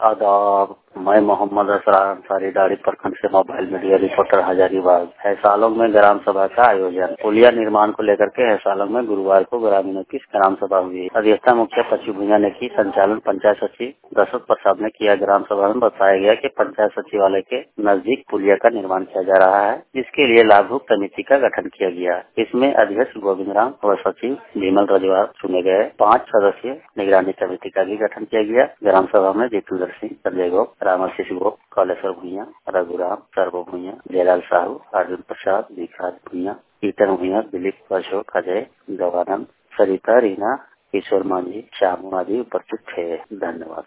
आदाब। मैं मोहम्मद असरार अंसारी दाड़ी प्रखंड से मोबाइल मीडिया रिपोर्टर हजारीबाग। हैसालों में ग्राम सभा का आयोजन। पुलिया निर्माण को लेकर के हैसालों में गुरुवार को ग्रामीणों की ग्राम सभा हुई। अध्यक्षता मुखिया पच्चू भुइयां ने की। संचालन पंचायत सचिव दशरथ प्रसाद ने किया। ग्राम सभा में बताया गया कि पंचायत सचिवालय के नजदीक पुलिया का निर्माण किया जा रहा है, जिसके लिए लाभुक समिति का गठन किया गया। इसमें अध्यक्ष गोविंद राम व सचिव विमल रजवार चुने गए। 5 सदस्यीय निगरानी समिति का भी गठन किया गया। ग्राम सभा में जितेंद्र सिंह, संजय गोप, रामाशीष गोप, कालेश्वर भुइयां, रघुराम, सर्व भुइयां, जयलाल साहू, अर्जुन प्रसाद, विकास भुइयां, कीर्तन भुइयां, दिलीप, अशोक, अजय, गवानंद, सरिता, रीना, किशोर मांझी, श्यामू आदि उपस्थित थे। धन्यवाद।